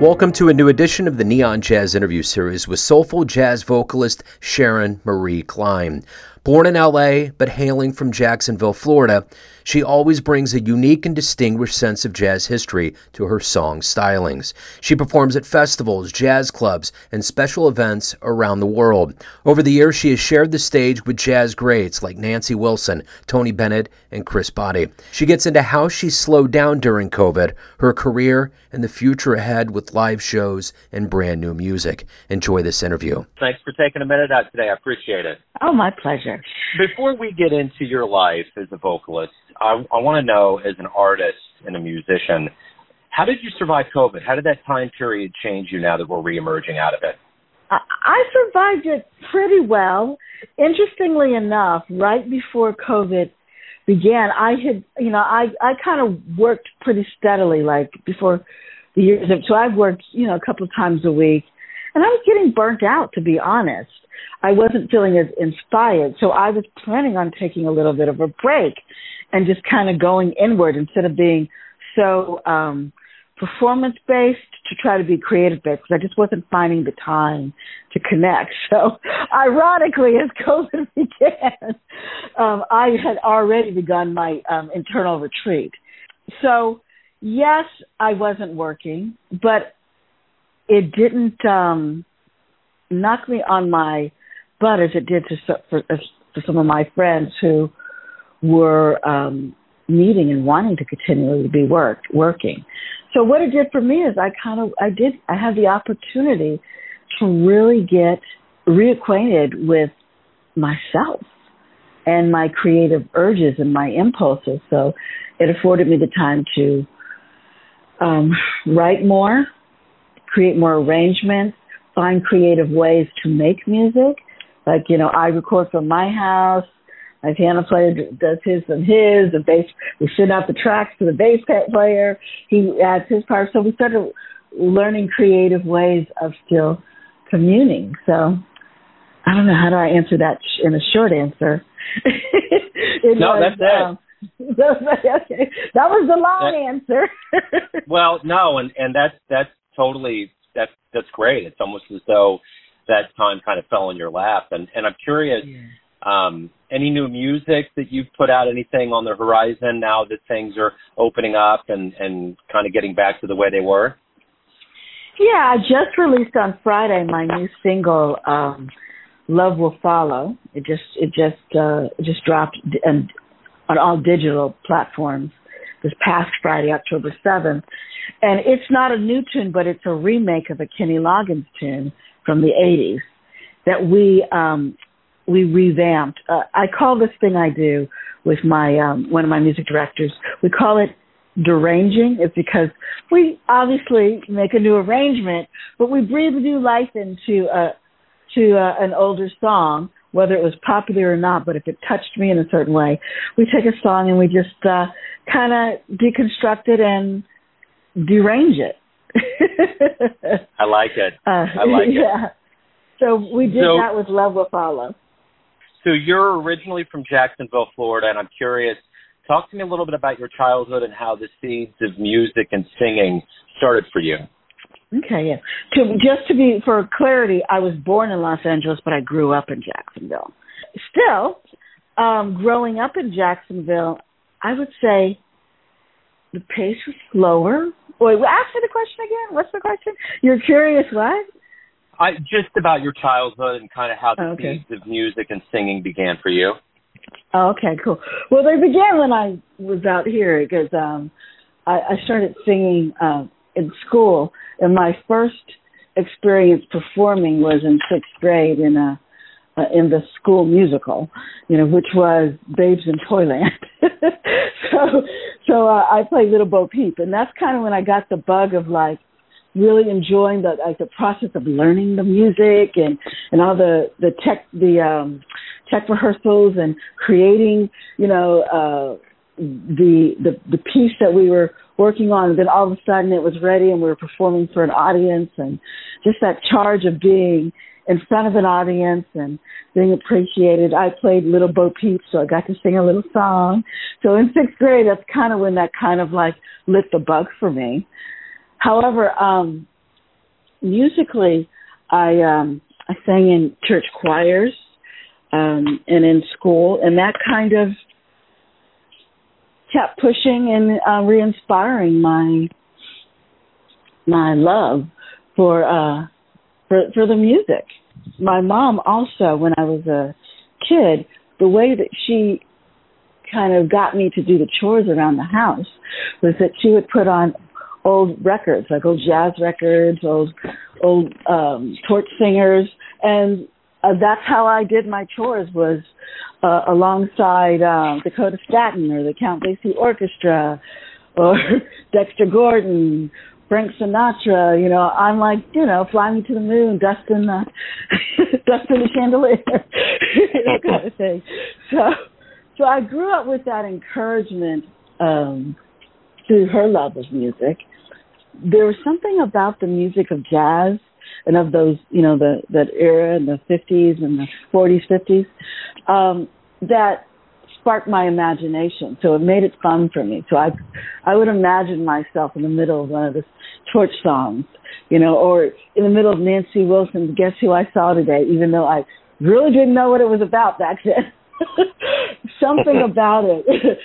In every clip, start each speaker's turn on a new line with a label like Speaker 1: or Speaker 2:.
Speaker 1: Welcome to a new edition of the Neon Jazz interview series with soulful jazz vocalist Sharon Marie Klein. Born in LA, but hailing from Jacksonville, Florida, she always brings a unique and distinguished sense of jazz history to her song stylings. She performs at festivals, jazz clubs, and special events around the world. Over the years, she has shared the stage with jazz greats like Nancy Wilson, Tony Bennett, and Chris Botti. She gets into how she slowed down during COVID, her career, and the future ahead with live shows and brand new music. Enjoy this interview.
Speaker 2: Thanks for taking a minute out today. I appreciate it.
Speaker 3: Oh, my pleasure.
Speaker 2: Before we get into your life as a vocalist, I want to know, as an artist and a musician, how did you survive COVID? How did that time period change you now that we're reemerging out of it?
Speaker 3: I survived it pretty well. Interestingly enough, right before COVID began, I kind of worked pretty steadily, like before the years. So I've worked, a couple of times a week, and I was getting burnt out, to be honest. I wasn't feeling as inspired, so I was planning on taking a little bit of a break and just kind of going inward instead of being so performance-based to try to be creative-based, because I just wasn't finding the time to connect. So ironically, as COVID began, I had already begun my internal retreat. So yes, I wasn't working, but it didn't knock me on my butt as it did for some of my friends who were needing and wanting to continually be working. So what it did for me is I had the opportunity to really get reacquainted with myself and my creative urges and my impulses. So it afforded me the time to write more, create more arrangements, find creative ways to make music. Like, I record from my house. My piano player does his and his. The bass, we send out the tracks to the bass player. He adds his part. So we started learning creative ways of still communing. So I don't know, how do I answer that in a short answer?
Speaker 2: That's it.
Speaker 3: Okay. That was the long answer.
Speaker 2: Well, no, and that's totally, that's great. It's almost as though that time kind of fell in your lap. And I'm curious, any new music that you've put out, anything on the horizon now that things are opening up and kind of getting back to the way they were?
Speaker 3: Yeah, I just released on Friday my new single, Love Will Follow. It just dropped on all digital platforms this past Friday, October 7th. And it's not a new tune, but it's a remake of a Kenny Loggins tune from the 80s that we revamped. I call this thing I do with my one of my music directors, we call it deranging. It's because we obviously make a new arrangement, but we breathe new life into an older song, whether it was popular or not. But if it touched me in a certain way, we take a song and we just kind of deconstruct it and derange it.
Speaker 2: I like it.
Speaker 3: Yeah. So we did that with Love Will Follow.
Speaker 2: So you're originally from Jacksonville, Florida, and I'm curious, talk to me a little bit about your childhood and how the seeds of music and singing started for you.
Speaker 3: Okay, yeah. For clarity, I was born in Los Angeles, but I grew up in Jacksonville. Still, growing up in Jacksonville, I would say the pace was slower. Wait, ask me the question again. What's the question? You're curious what?
Speaker 2: Just about your childhood and kind of how the seeds of music and singing began for you.
Speaker 3: Oh, okay, cool. Well, they began when I was out here because I started singing in school, and my first experience performing was in 6th grade in the school musical, which was Babes in Toyland. So I played Little Bo Peep, and that's kind of when I got the bug of really enjoying the process of learning the music and all the tech rehearsals and creating, the piece that we were working on. And then all of a sudden it was ready and we were performing for an audience, and just that charge of being in front of an audience and being appreciated. I played Little Bo Peep, so I got to sing a little song. So in 6th grade, that's kind of when that kind of lit the bug for me. However, musically, I sang in church choirs and in school, and that kind of kept pushing and re-inspiring my love for the music. My mom also, when I was a kid, the way that she kind of got me to do the chores around the house was that she would put on old records, like old jazz records, old torch singers, and that's how I did my chores, was alongside Dakota Staton or the Count Basie Orchestra or Dexter Gordon, Frank Sinatra. I'm like, Fly Me to the Moon, dusting the chandelier, that kind of thing. So I grew up with that encouragement through her love of music. There was something about the music of jazz and of those, that era in the 50s and the 40s, 50s, that sparked my imagination. So it made it fun for me. So I would imagine myself in the middle of one of the torch songs, or in the middle of Nancy Wilson's Guess Who I Saw Today, even though I really didn't know what it was about back then. Something about it,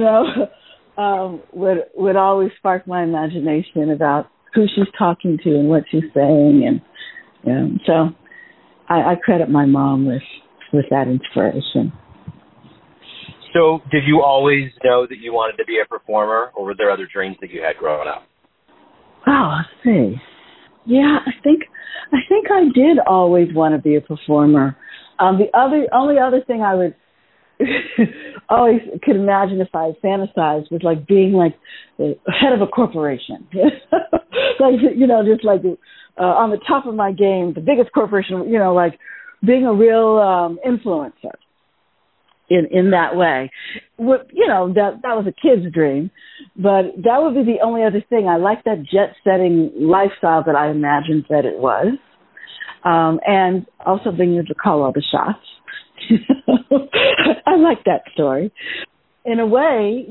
Speaker 3: would always spark my imagination about who she's talking to and what she's saying. And so I credit my mom with that inspiration.
Speaker 2: So did you always know that you wanted to be a performer, or were there other dreams that you had growing up?
Speaker 3: Oh, let's see. Yeah, I think I did always want to be a performer. The only other thing I would always could imagine if I fantasized was like being like the head of a corporation, just like on the top of my game, the biggest corporation, like being a real influencer in that way. That was a kid's dream, but that would be the only other thing. I like that jet-setting lifestyle that I imagined that it was, and also being able to call all the shots. I like that story. In a way,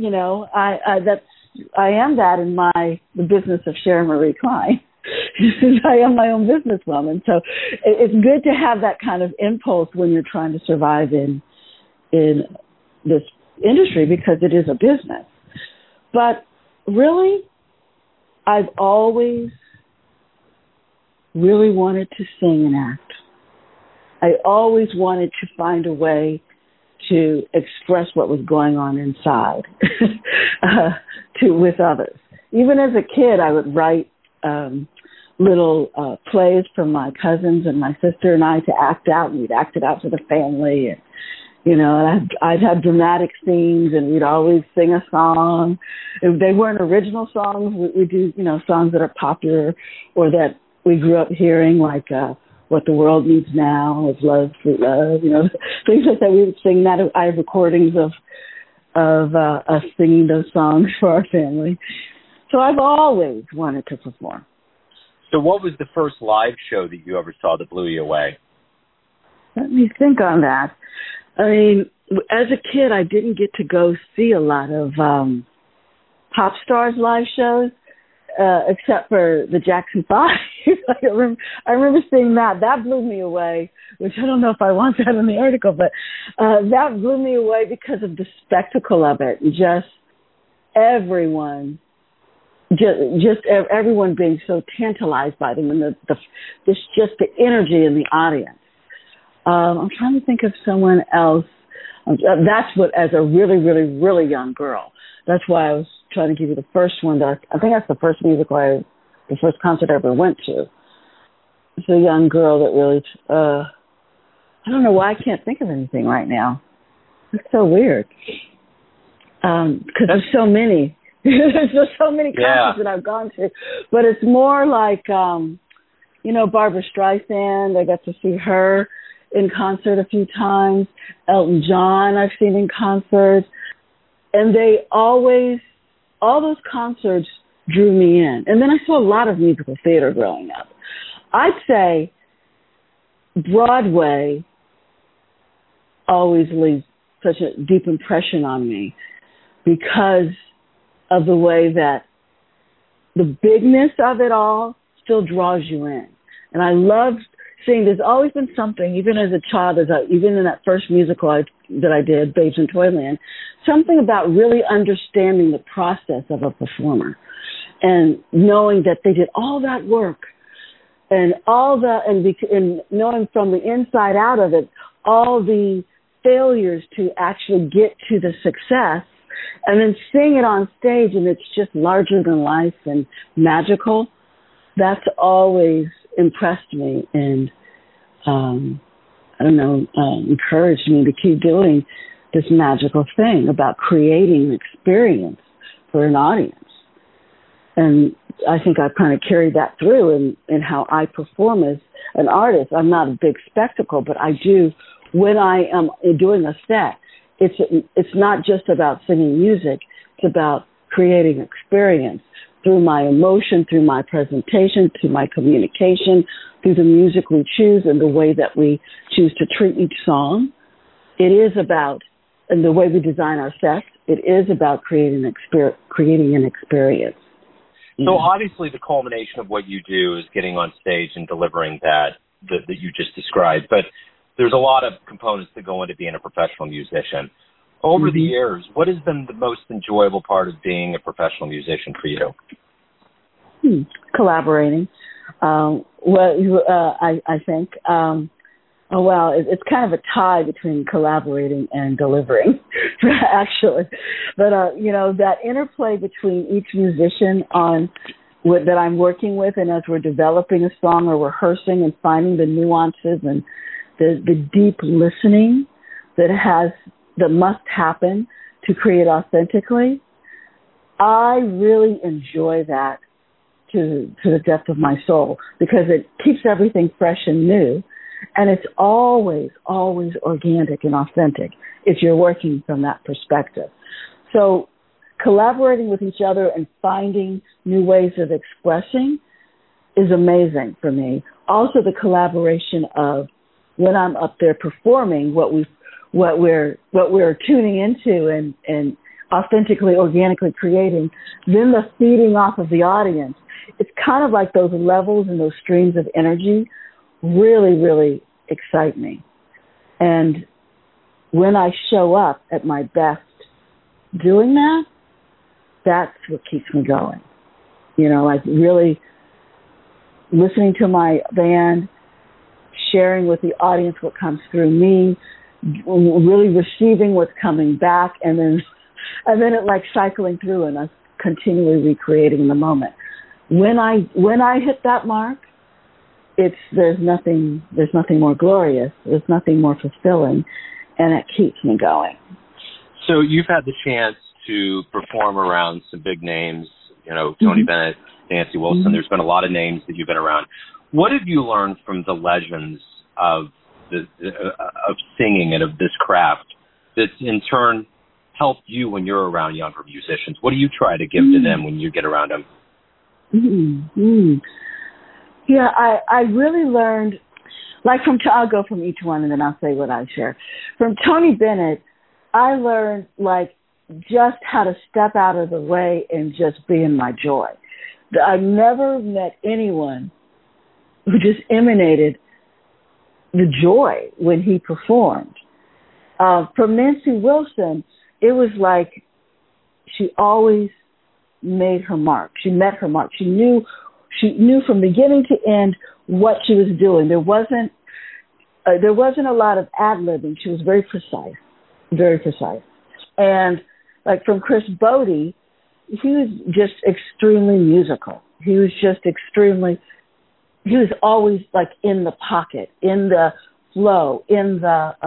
Speaker 3: I am that in the business of Sharon Marie Klein. I am my own businesswoman. So it's good to have that kind of impulse when you're trying to survive in this industry, because it is a business. But really, I've always really wanted to sing and act. I always wanted to find a way to express what was going on inside with others. Even as a kid, I would write little plays for my cousins and my sister and I to act out, and we'd act it out for the family. And, I'd have dramatic scenes, and we'd always sing a song. If they weren't original songs, we'd do, songs that are popular or that we grew up hearing, like What the World Needs Now, Is Love, Sweet Love, things like that. We would sing that. I have recordings of us singing those songs for our family. So I've always wanted to perform.
Speaker 2: So what was the first live show that you ever saw that blew you away?
Speaker 3: Let me think on that. I mean, as a kid, I didn't get to go see a lot of pop stars live shows, except for the Jackson 5. I remember seeing that. That blew me away, which I don't know if I want that in the article, but that blew me away because of the spectacle of it. Just everyone being so tantalized by them, and just the energy in the audience. I'm trying to think of someone else. That's what, as a really, really, really young girl. That's why I was trying to give you the first one. I think that's the first the first concert I ever went to. It's a young girl that really, I don't know why I can't think of anything right now. It's so weird. Because there's so many. There's just so many concerts that I've gone to. But it's more like, Barbra Streisand. I got to see her in concert a few times. Elton John I've seen in concert. And all those concerts drew me in. And then I saw a lot of musical theater growing up. I'd say Broadway always leaves such a deep impression on me because of the way that the bigness of it all still draws you in. And I loved seeing, there's always been something, even as a child, even in that first musical that I did, Babes in Toyland, something about really understanding the process of a performer and knowing that they did all that work and and knowing from the inside out of it, all the failures to actually get to the success, and then seeing it on stage and it's just larger than life and magical. That's always impressed me and, encouraged me to keep doing this magical thing about creating an experience for an audience. And I think I've kind of carried that through in how I perform as an artist. I'm not a big spectacle, but I do, when I am doing a set, it's not just about singing music, it's about creating experience through my emotion, through my presentation, through my communication, through the music we choose and the way that we choose to treat each song. It is about, and the way we design our sets, it is about creating an experience.
Speaker 2: So obviously the culmination of what you do is getting on stage and delivering that you just described, but there's a lot of components that go into being a professional musician. Over the years, what has been the most enjoyable part of being a professional musician for you?
Speaker 3: Collaborating. I think. It's kind of a tie between collaborating and delivering, actually. But, that interplay between each musician that I'm working with, and as we're developing a song or rehearsing and finding the nuances and the deep listening that must happen to create authentically, I really enjoy that to the depth of my soul, because it keeps everything fresh and new. And it's always, always organic and authentic if you're working from that perspective. So collaborating with each other and finding new ways of expressing is amazing for me. Also the collaboration of when I'm up there performing what we're tuning into and authentically, organically creating, then the feeding off of the audience. It's kind of like those levels and those streams of energy really, really excite me. And when I show up at my best doing that, that's what keeps me going. Like really listening to my band, sharing with the audience what comes through me, really receiving what's coming back, and then it like cycling through and us continually recreating the moment. When I hit that mark, there's nothing more glorious, there's nothing more fulfilling, and it keeps me going. So
Speaker 2: you've had the chance to perform around some big names, Tony Bennett, Nancy Wilson. There's been a lot of names that you've been around. What have you learned from the legends of singing and of this craft that's in turn helped you when you're around younger musicians? What do you try to give to them when you get around them?
Speaker 3: Yeah, I really learned, I'll go from each one and then I'll say what I share. From Tony Bennett, I learned just how to step out of the way and just be in my joy. I never met anyone who just emanated the joy when he performed. From Nancy Wilson, it was like she always made her mark. She met her mark. She knew from beginning to end what she was doing. There wasn't a lot of ad-libbing. She was very precise, very precise. And from Chris Bodie, he was just extremely musical. He was always in the pocket, in the flow, in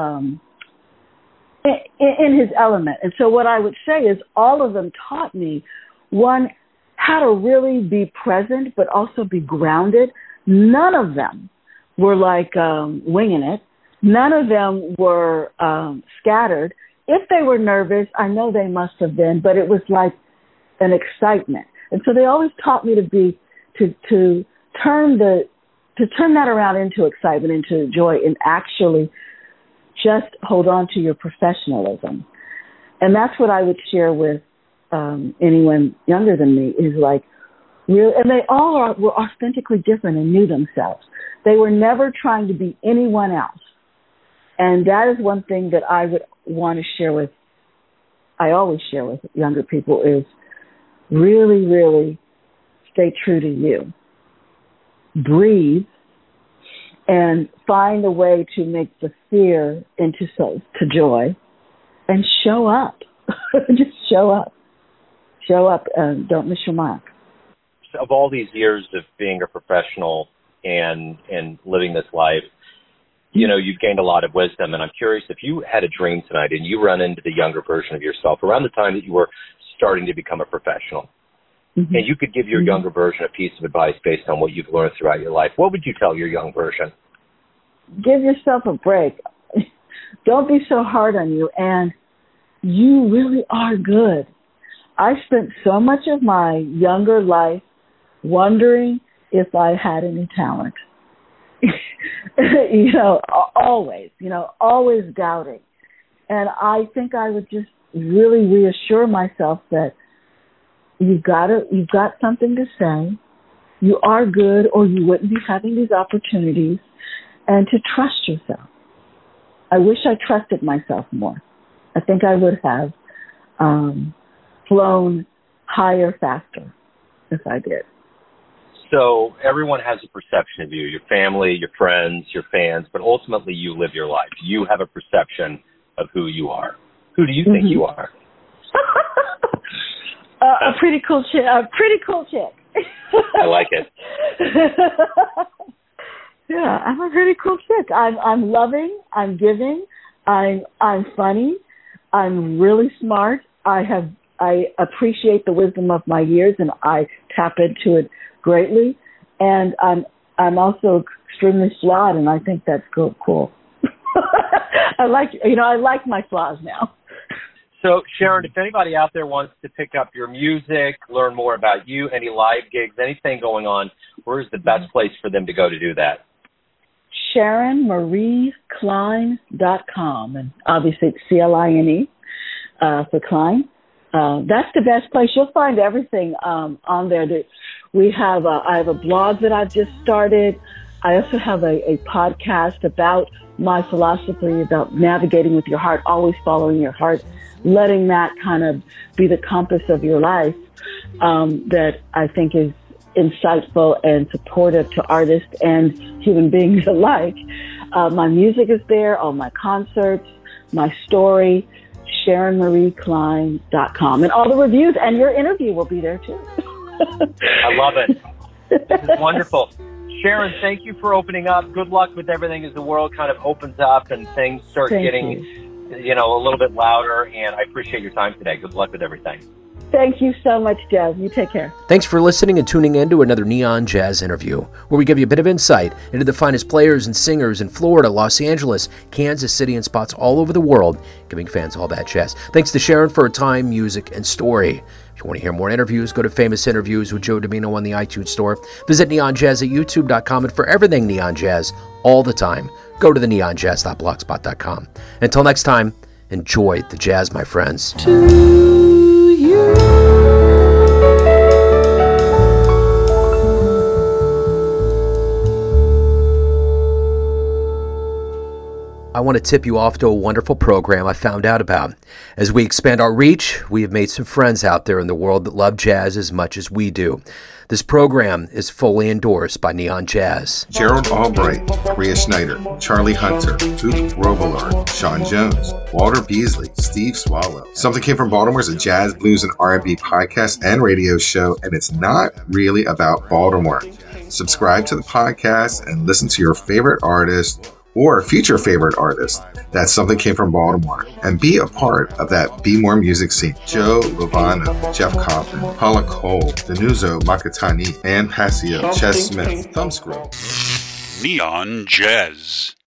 Speaker 3: his element. And so what I would say is all of them taught me, one, how to really be present, but also be grounded. None of them were winging it. None of them were scattered. If they were nervous, I know they must have been, but it was like an excitement. And so they always taught me to turn that around into excitement, into joy, and actually just hold on to your professionalism. And that's what I would share with anyone younger than me is Really, and they all were authentically different and knew themselves. They were never trying to be anyone else. And that is one thing that I would want to share with, I always share with younger people, is really, really stay true to you. Breathe and find a way to make the fear into to joy, and show up. Just show up. Show up and don't miss your mark.
Speaker 2: Of all these years of being a professional and living this life, you know, you've gained a lot of wisdom, and I'm curious if you had a dream tonight and you run into the younger version of yourself around the time that you were starting to become a professional, mm-hmm. and you could give your mm-hmm. younger version a piece of advice based on what you've learned throughout your life, what would you tell your young version?
Speaker 3: Give yourself a break. Don't be so hard on you, and you really are good. I spent so much of my younger life wondering if I had any talent. Always doubting. And I think I would just really reassure myself that you've got something to say. You are good, or you wouldn't be having these opportunities, and to trust yourself. I wish I trusted myself more. I think I would have flown higher faster if I did.
Speaker 2: So everyone has a perception of you, your family, your friends, your fans, but ultimately you live your life. You have a perception of who you are. Who do you think you are?
Speaker 3: A pretty cool chick.
Speaker 2: I like it.
Speaker 3: Yeah, I'm a pretty cool chick. I'm loving. I'm giving. I'm funny. I'm really smart. I appreciate the wisdom of my years, and I tap into it greatly. And I'm also extremely flawed, and I think that's cool. I like my flaws now.
Speaker 2: So, Sharon, if anybody out there wants to pick up your music, learn more about you, any live gigs, anything going on, where's the best place for them to go to do that? SharonMarieKlein.com, and obviously it's CLINE for Klein. That's the best place. You'll find everything on there. I have a blog that I've just started. I also have a podcast about my philosophy about navigating with your heart, always following your heart, letting that kind of be the compass of your life, that I think is insightful and supportive to artists and human beings alike. My music is there, all my concerts, my story, SharonMarieKlein.com, and all the reviews, and your interview will be there too. I love it. This is wonderful. Sharon, thank you for opening up. Good luck with everything as the world kind of opens up and things start getting, a little bit louder, and I appreciate your time today. Good luck with everything.
Speaker 3: Thank you so much, Jazz. You take care.
Speaker 1: Thanks for listening and tuning in to another Neon Jazz interview, where we give you a bit of insight into the finest players and singers in Florida, Los Angeles, Kansas City, and spots all over the world, giving fans all that jazz. Thanks to Sharon for her time, music, and story. If you want to hear more interviews, go to Famous Interviews with Joe Domino on the iTunes Store. Visit NeonJazz at YouTube.com, and for everything Neon Jazz, all the time, go to the neonjazz.blogspot.com. Until next time, enjoy the jazz, my friends. I want to tip you off to a wonderful program I found out about. As we expand our reach, we have made some friends out there in the world that love jazz as much as we do. This program is fully endorsed by Neon Jazz.
Speaker 4: Gerald Albright, Rhea Schneider, Charlie Hunter, Duke Robillard, Sean Jones, Walter Beasley, Steve Swallow. Something Came from Baltimore is a jazz, blues, and R&B podcast and radio show, and it's not really about Baltimore. Subscribe to the podcast and listen to your favorite artist or future favorite artist. That's Something Came from Baltimore. And be a part of that Be More music scene. Joe Lovano, Jeff Coffin, Paula Cole, Danuzo Makatani, Ann Passio, Ches Smith, Thumbscrew.
Speaker 5: Neon Jazz.